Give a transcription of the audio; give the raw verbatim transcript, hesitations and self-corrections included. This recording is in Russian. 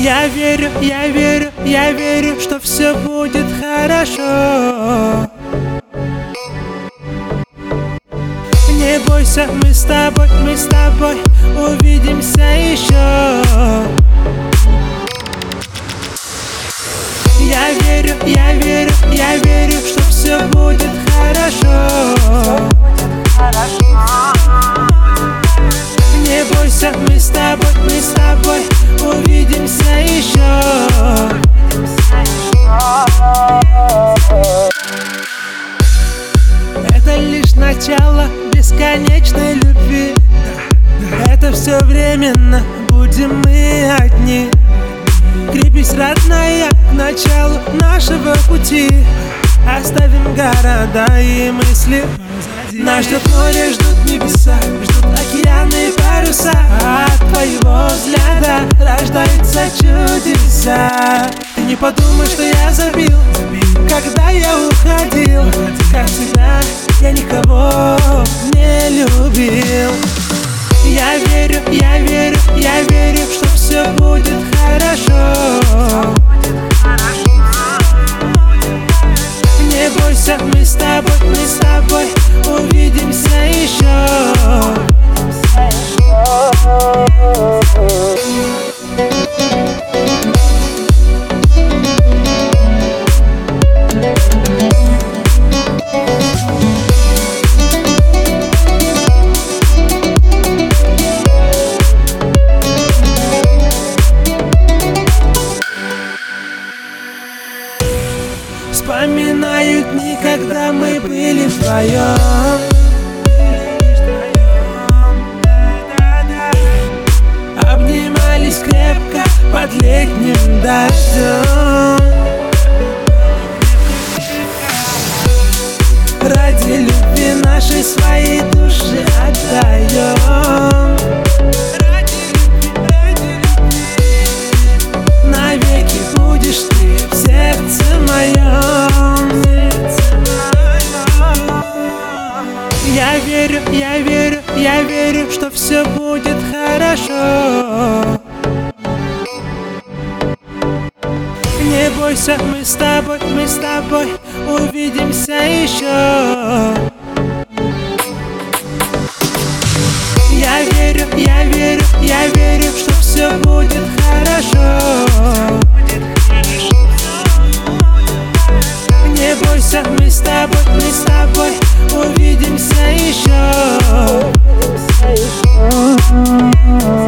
Я верю, я верю, я верю, что все будет хорошо. Не бойся, мы с тобой, мы с тобой увидимся еще. Я верю, я верю, я верю, что все будет хорошо. Не бойся, мы с тобой, мы с тобой увидимся еще. Это лишь начало бесконечной любви. Это все временно, будем мы одни. Крепись, родная, к началу нашего пути. Оставим города и мысли. Нас ждет море, ждут небеса, ждут океаны и паруса. От твоего взгляда рождаются чудеса. Ты не подумай, что я забил, когда я уходил. Как всегда, я никого не любил. Я верю, я верю, я верю, что все будет хорошо. Не бойся, мы с тобой, мы с тобой увидимся еще. Вспоминаю дни, когда мы были вдвоем. Обнимались крепко под летним дождем. Ради любви нашей своей души отдаем. Навеки будешь ты в сердце моем. Я верю, я верю, я верю, что все будет хорошо. Не бойся, мы с тобой, мы с тобой увидимся еще. Я верю, я верю, я верю, что все будет хорошо. Не бойся, мы с тобой, мы с тобой увидимся еще.